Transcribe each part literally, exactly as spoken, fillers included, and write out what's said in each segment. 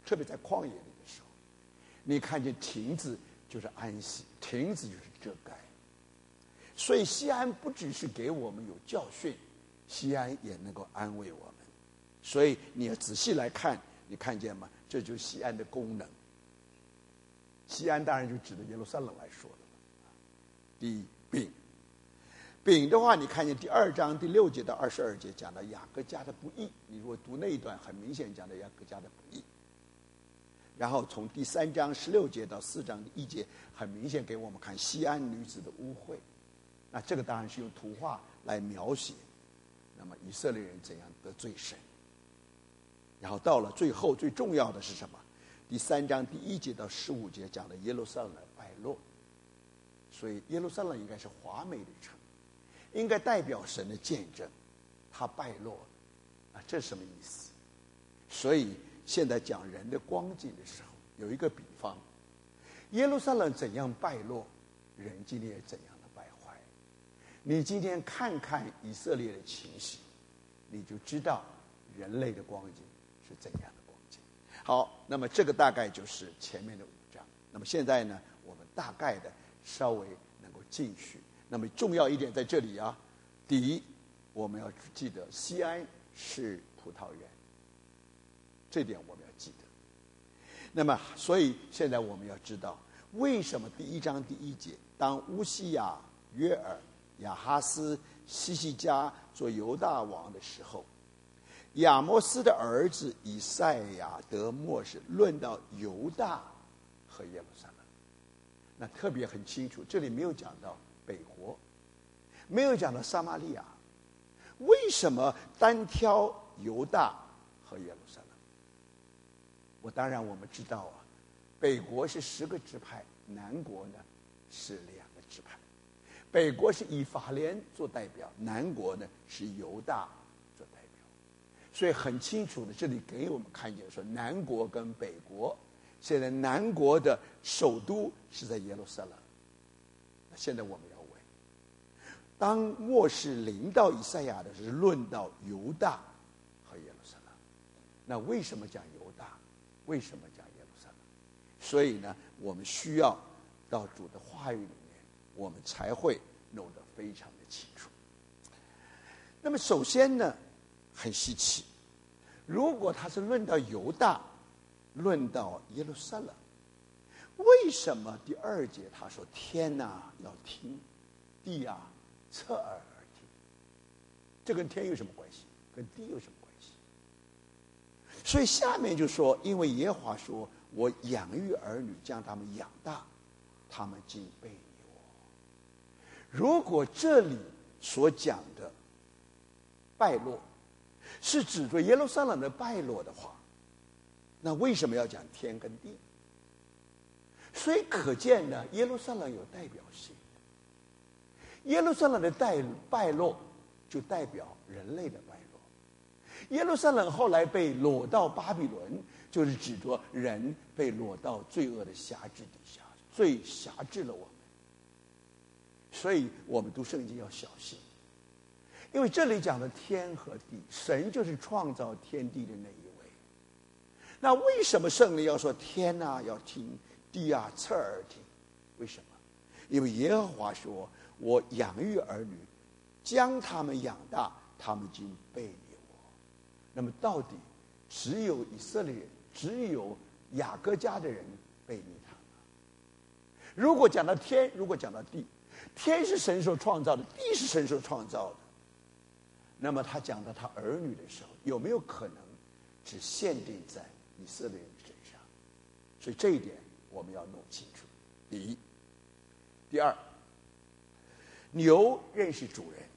特别在旷野里的时候，你看见亭子就是安息，亭子就是遮盖。所以西安不只是给我们有教训，西安也能够安慰我们。所以你要仔细来看，你看见吗？这就是西安的功能。西安当然就指的耶路撒冷来说的了。第一，饼，饼的话，你看见第二章第六节到二十二节讲到雅各家的不义，你如果读那一段，很明显讲到雅各家的不义。然后从第三章十六节到四章的一节，很明显给我们看西安女子的污秽。那这个当然是用图画来描写，那么以色列人怎样得罪神。然后到了最后最重要的是什么？第三章第一节到十五节讲的耶路撒冷的败落。所以耶路撒冷应该是华美的城，应该代表神的见证，它败落了啊，这是什么意思？所以现在讲人的光景的时候，有一个比方，耶路撒冷怎样败落，人今天也怎样的败坏。你今天看看以色列的情形，你就知道人类的光景是怎样的光景。好，那么这个大概就是前面的五章。那么现在呢，我们大概的稍微能够进去。那么重要一点在这里啊，第一，我们要记得西安是葡萄园，这点我们要记得。那么所以现在我们要知道，为什么第一章第一节，当乌西雅、约尔、亚哈斯、西西家做犹大王的时候，亚摩斯的儿子以赛亚得末世，论到犹大和耶路撒冷。那特别很清楚，这里没有讲到北国，没有讲到撒玛利亚，为什么单挑犹大和耶路撒冷？我当然我们知道啊，北国是十个支派，南国呢是两个支派。北国是以法莲做代表，南国呢是犹大做代表。所以很清楚的，这里给我们看见说，南国跟北国，现在南国的首都是在耶路撒冷。那现在我们要问，当末世临到以赛亚的是论到犹大和耶路撒冷，那为什么讲犹大？为什么讲耶路撒冷？所以呢，我们需要到主的话语里面，我们才会弄得非常的清楚。那么首先呢，很稀奇，如果他是论到犹大，论到耶路撒冷，为什么第二节他说天哪要听，地啊侧耳而听？这跟天有什么关系？跟地有什么关系？所以下面就说，因为耶和华说，我养育儿女，将他们养大，他们竟背离我。如果这里所讲的败落是指着耶路撒冷的败落的话，那为什么要讲天跟地？所以可见呢，耶路撒冷有代表性。耶路撒冷的代败落就代表人类的败落。耶路撒冷后来被掳到巴比伦，就是指着人被掳到罪恶的辖制底下，罪辖制了我们。所以我们读圣经要小心，因为这里讲的天和地，神就是创造天地的那一位。那为什么圣灵要说天啊要听，地啊侧耳听？为什么？因为耶和华说，我养育儿女，将他们养大，他们竟背离我。那么到底只有以色列人，只有雅各家的人背离他吗？如果讲到天，如果讲到地，天是神所创造的，地是神所创造的，那么他讲到他儿女的时候，有没有可能只限定在以色列人身上？所以这一点我们要弄清楚。第一，第二，牛认识主人，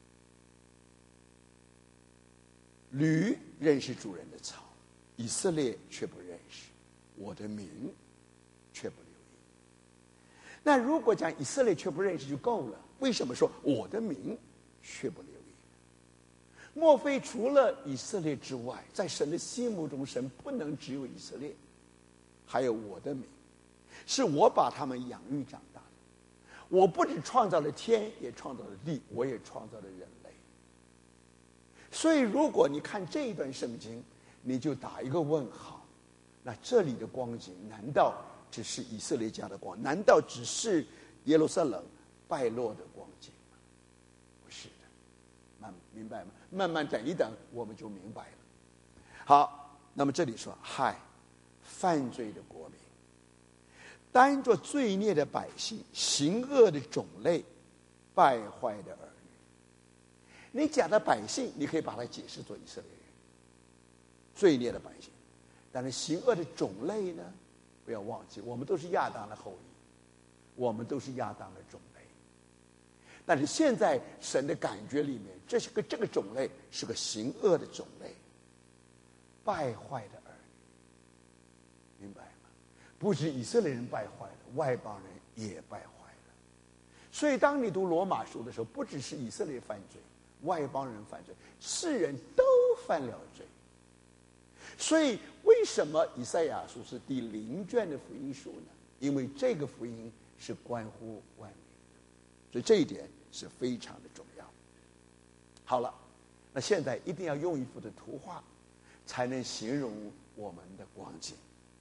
驴认识主人的草，以色列却不认识，我的名却不留意。那如果讲以色列却不认识就够了，为什么说我的名却不留意？莫非除了以色列之外，在神的心目中，神不能只有以色列，还有我的名，是我把他们养育长大的。我不只创造了天，也创造了地，我也创造了人类。所以如果你看这一段圣经，你就打一个问号， 那这里的光景，难道只是以色列家的光？难道只是耶路撒冷败落的光景吗？不是的，慢明白吗？慢慢等一等，我们就明白了。好，那么这里说，害犯罪的国民，担着罪孽的百姓，行恶的种类，败坏的儿女。你讲的百姓，你可以把它解释作以色列人，罪孽的百姓。但是行恶的种类呢？不要忘记，我们都是亚当的后裔，我们都是亚当的种类。但是现在神的感觉里面，这是个这个种类是个行恶的种类，败坏的儿女，明白吗？不止以色列人败坏了，外邦人也败坏了。所以当你读罗马书的时候，不只是以色列犯罪，外邦人犯罪，世人都犯了罪。所以为什么以赛亚书是第零卷的福音书呢？因为这个福音是关乎万民的，所以这一点是非常的重要。好了，那现在一定要用一幅的图画才能形容我们的光景。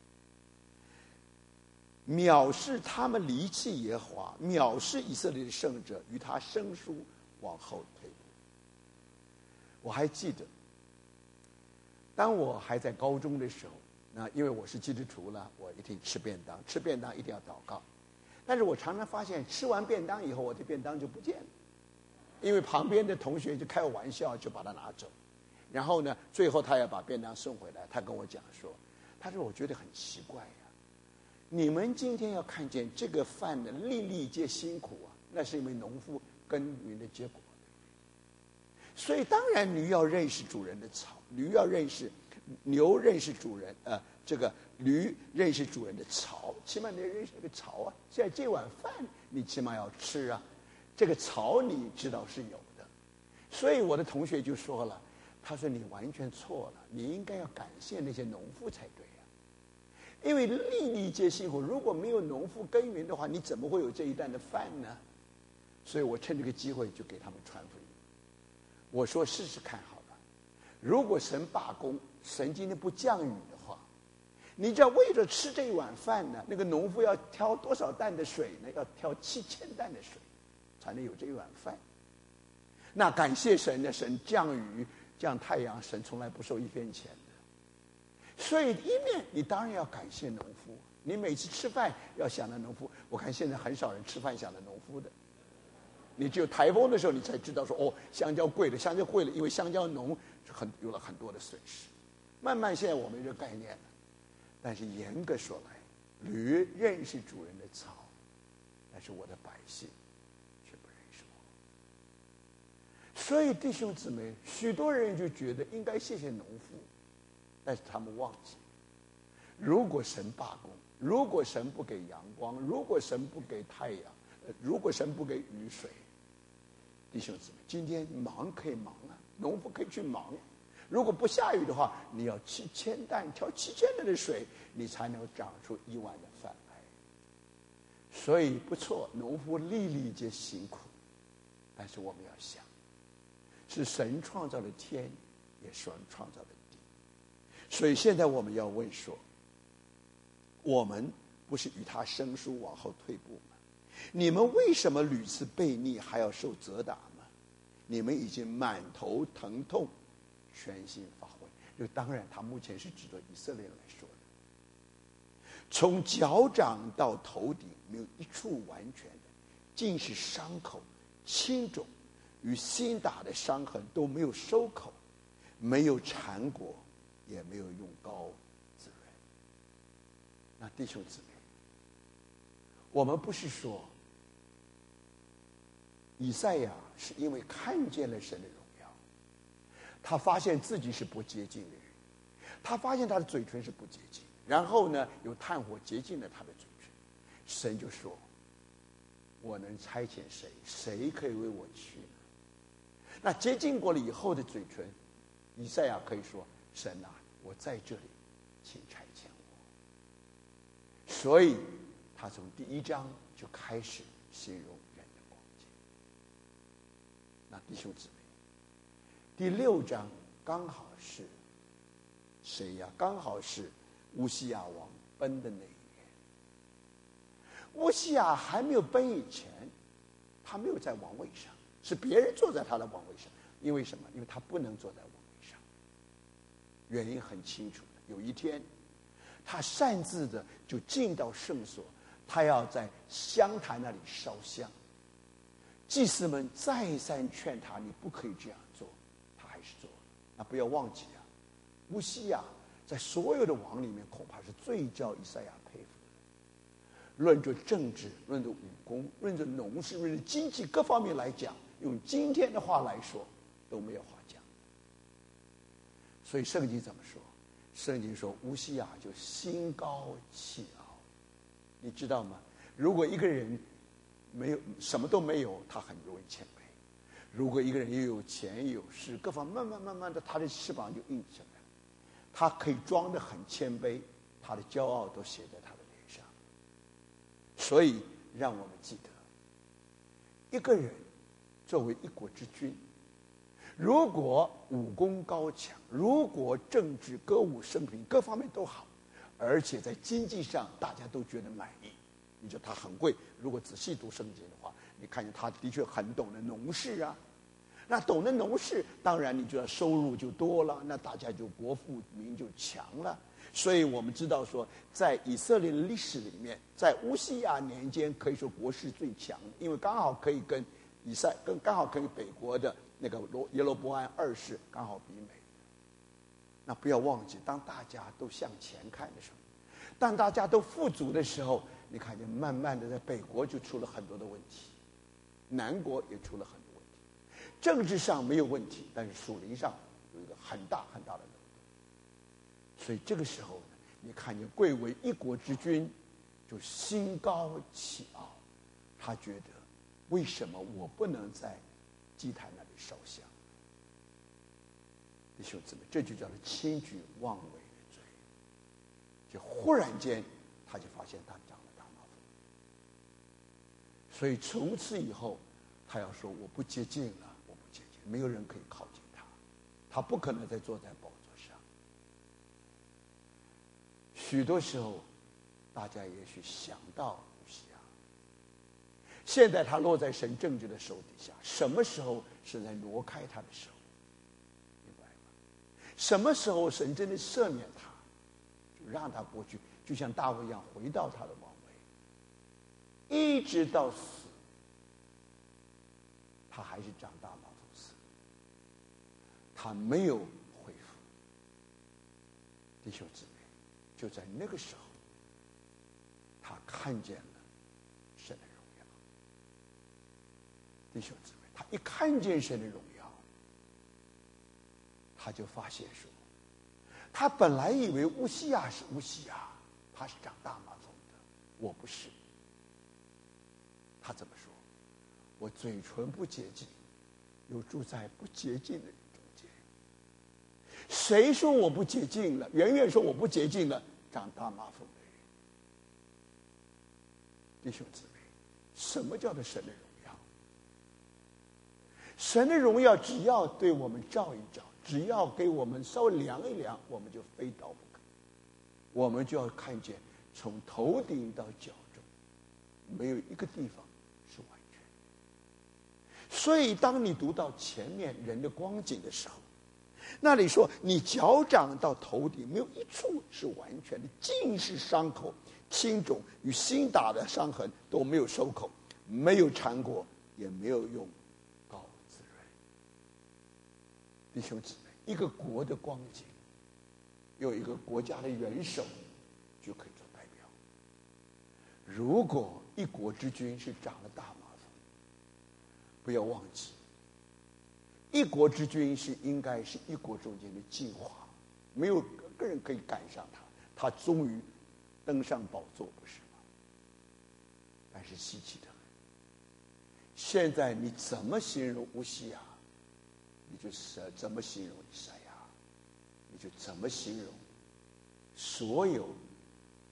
藐视他们离弃耶和华，藐视以色列的圣者，与他生疏，往后退步。我还记得当我还在高中的时候，那因为我是基督徒了，我一定吃便当，吃便当一定要祷告。但是我常常发现，吃完便当以后，我的便当就不见了，因为旁边的同学就开玩笑，就把它拿走。然后呢，最后他要把便当送回来，他跟我讲说，他说我觉得很奇怪呀、啊，你们今天要看见这个饭的粒粒皆辛苦啊，那是因为农夫耕耘的结果。所以当然驴要认识主人的草，驴要认识，牛认识主人，呃，这个驴认识主人的槽，起码你要认识这个槽啊。现在这碗饭你起码要吃啊，这个槽你知道是有的。所以我的同学就说了，他说你完全错了，你应该要感谢那些农夫才对啊，因为粒粒皆辛苦，如果没有农夫耕耘的话，你怎么会有这一担的饭呢？所以我趁这个机会就给他们传福音。我说试试看好了，如果神罢工，神今天不降雨的话，你知道为了吃这一碗饭呢，那个农夫要挑多少担的水呢？要挑七千担的水，才能有这一碗饭。那感谢神呢，神降雨降太阳，神从来不收一分钱的。所以一面你当然要感谢农夫，你每次吃饭要想到农夫。我看现在很少人吃饭想到农夫的。你只有台风的时候，你才知道说哦，香蕉贵了，香蕉贵了，因为香蕉农很有了很多的损失。慢慢现在我们有这个概念了，但是严格说来，驴认识主人的槽，但是我的百姓却不认识我。所以弟兄姊妹，许多人就觉得应该谢谢农夫，但是他们忘记，如果神罢工，如果神不给阳光，如果神不给太阳，如果神不给雨水，弟兄姊妹，今天忙可以忙啊，农夫可以去忙。如果不下雨的话，你要七千担挑七千担的水，你才能长出一碗的饭来。所以不错，农夫粒粒皆辛苦，但是我们要想，是神创造了天，也是神创造了地。所以现在我们要问说，我们不是与他生疏往后退步吗？你们为什么屡次悖逆，还要受责打吗？你们已经满头疼痛，全心发昏。就当然他目前是指着以色列人来说的，从脚掌到头顶没有一处完全的，尽是伤口、青肿与新打的伤痕，都没有收口，没有缠裹，也没有用膏滋润。那弟兄姊妹，我们不是说以赛亚是因为看见了神的荣耀，他发现自己是不洁净的人，他发现他的嘴唇是不洁净，然后呢有炭火洁净了他的嘴唇，神就说，我能差遣谁，谁可以为我去呢？那洁净过了以后的嘴唇，以赛亚可以说，神啊，我在这里，请差遣我。所以他从第一章就开始形容人的光景。那弟兄姊妹，第六章刚好是谁呀？刚好是乌西亚王崩的那一年。乌西亚还没有崩以前，他没有在王位上，是别人坐在他的王位上。因为什么？因为他不能坐在王位上。原因很清楚的，有一天，他擅自的就进到圣所，他要在香坛那里烧香。祭司们再三劝他，你不可以这样做，他还是做了。那不要忘记啊，乌西亚在所有的王里面，恐怕是最叫以赛亚佩服的。论着政治，论着武功，论着农事，论着经济各方面来讲，用今天的话来说，都没有话讲。所以圣经怎么说？圣经说乌西亚就心高气傲。你知道吗？如果一个人没有什么都没有，他很容易谦卑；如果一个人又有钱有势，各方慢慢慢慢的，他的翅膀就硬起来了。他可以装得很谦卑，他的骄傲都写在他的脸上。所以让我们记得，一个人作为一国之君，如果武功高强，如果政治歌舞升平，各方面都好，而且在经济上大家都觉得满意，你觉得他很贵。如果仔细读圣经的话，你看见他的确很懂得农事啊。那懂得农事，当然你觉得收入就多了，那大家就国富民就强了。所以我们知道说，在以色列的历史里面，在乌西亚年间可以说国势最强，因为刚好可以跟以赛跟刚好可以北国的那个罗耶罗波安二世刚好比美。那不要忘记，当大家都向前看的时候，当大家都富足的时候，你看见慢慢的在北国就出了很多的问题，南国也出了很多问题。政治上没有问题，但是属灵上有一个很大很大的漏洞。所以这个时候呢，你看见贵为一国之君，就心高气傲，他觉得为什么我不能在祭坛那里烧香？弟兄姊妹，这就叫做轻举妄为的罪。就忽然间，他就发现他长了大麻风，所以从此以后，他要说我不接近了，我不接近，没有人可以靠近他，他不可能再坐在宝座上。许多时候，大家也许想到乌西亚，现在他落在神政治的手底下，什么时候是在挪开他的手？什么时候神真的赦免他，就让他过去，就像大卫一样回到他的王位，一直到死，他还是长大麻风死，他没有恢复。弟兄姊妹，就在那个时候，他看见了神的荣耀。弟兄姊妹，他一看见神的荣耀，他就发现说，他本来以为乌西亚是乌西亚，他是长大麻风的，我不是。他怎么说？我嘴唇不洁净，又住在不洁净的人中间。谁说我不洁净了？远远说我不洁净了，长大麻风的人。弟兄姊妹，什么叫做神的荣耀？神的荣耀只要对我们照一照，只要给我们稍微量一量，我们就非到不可。我们就要看见从头顶到脚中，没有一个地方是完全。所以当你读到前面人的光景的时候，那里说你脚掌到头顶没有一处是完全的，尽是伤口，青肿与新打的伤痕都没有收口，没有缠裹，也没有用膏滋润。弟兄姊妹，一个国的光景，有一个国家的元首就可以做代表。如果一国之君是长了大麻风，不要忘记，一国之君是应该是一国中间的精华，没有个人可以赶上他，他终于登上宝座，不是吗？但是稀奇的很，现在你怎么形容乌西亚，你就怎么形容以赛亚，你就怎么形容所有